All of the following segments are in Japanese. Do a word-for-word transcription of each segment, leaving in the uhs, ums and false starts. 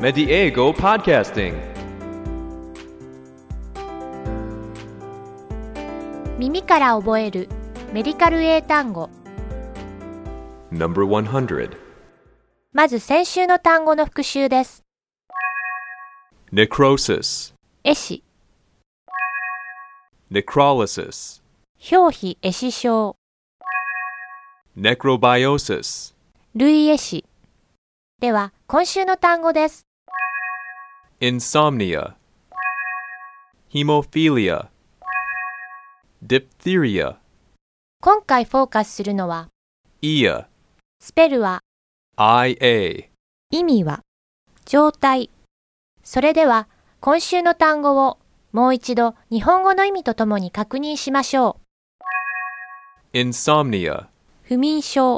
Mediego Podcasting. 耳から覚えるメディカル英単語。 Number one hundred. まず先週の単語の復習です。 Necrosis. 壊死、 Necrolysis. 表皮壊死症、 Necrobiosis. 類壊死。では今週の単語です。 Insomnia. Hemophilia. Diphtheria. 今回フォーカスするのは Ia. スペルは Ia. 意味は状態。それでは今週の単語をもう一度日本語の意味とともに確認しましょう。 Insomnia. 不眠症、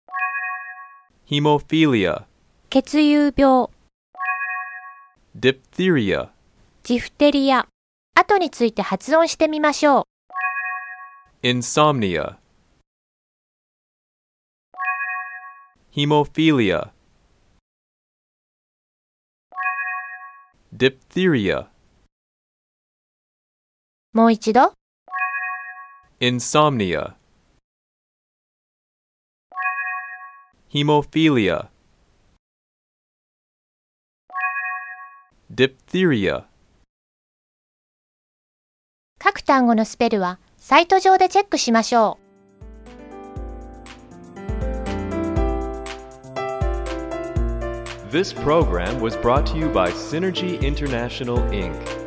Hemophilia. 血友病、 Diphtheria. ジフテリア。後について発音してみましょう。 Insomnia. Hemophilia. Diphtheria. もう一度。 Insomnia. Hemophilia. Diphtheria. 各単語のスペルはサイト上でチェックしましょう。 This program was brought to you by Synergy International, Incorporated